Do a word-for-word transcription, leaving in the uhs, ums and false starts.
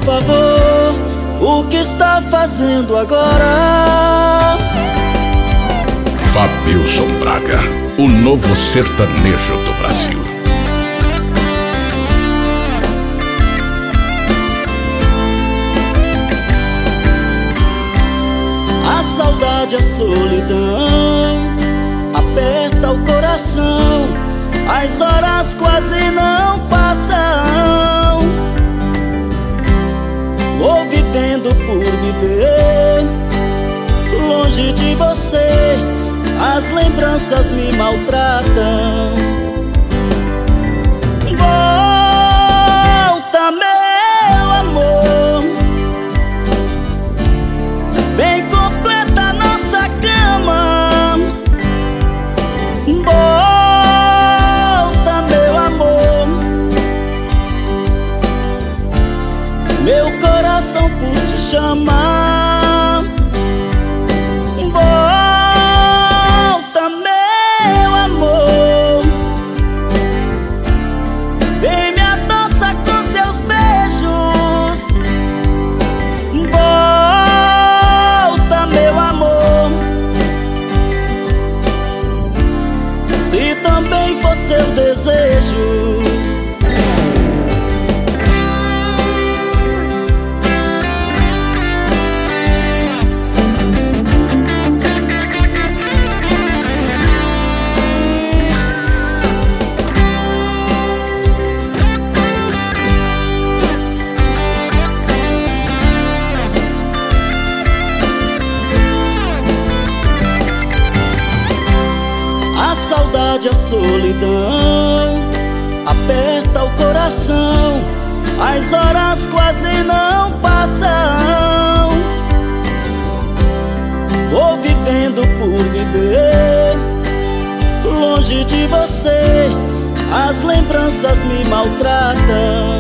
favor, o que está fazendo agora? Fabioson Braga, o novo sertanejo do Brasil. A saudade, a solidão aperta o coração, as horas quase não passam. Vou vivendo por viver, longe de você, as lembranças me maltratam. Volta, meu amor, vem completa nossa cama. Volta, meu amor, meu coração por te chamar. Volta, meu amor, vem me adoça com seus beijos. Volta, meu amor, se também for seu desejo. A saudade, a solidão aperta o coração, as horas quase não passam. Vou vivendo por viver, longe de você, as lembranças me maltratam.